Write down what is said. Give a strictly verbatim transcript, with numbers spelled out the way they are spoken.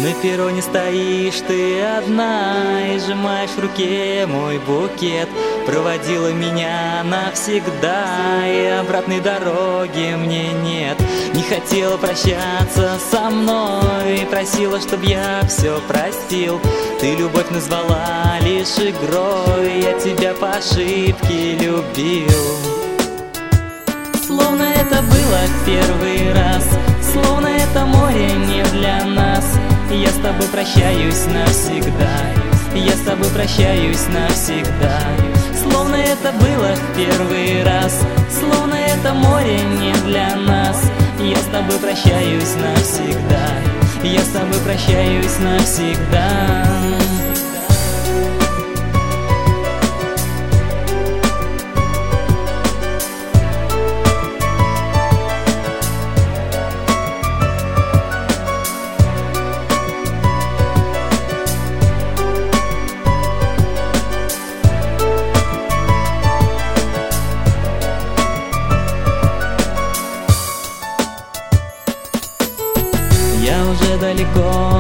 На перроне стоишь ты одна и сжимаешь в руке мой букет. Проводила меня навсегда, и обратной дороги мне нет. Не хотела прощаться со мной, просила, чтоб я все простил. Ты любовь назвала лишь игрой, я тебя по ошибке любил. Словно это было в первый раз, словно это море не для нас. Я с тобой прощаюсь навсегда, я с тобой прощаюсь навсегда. Словно это было в первый раз, словно это море не для нас. Я с тобой прощаюсь навсегда, я с тобой прощаюсь навсегда. Я уже далеко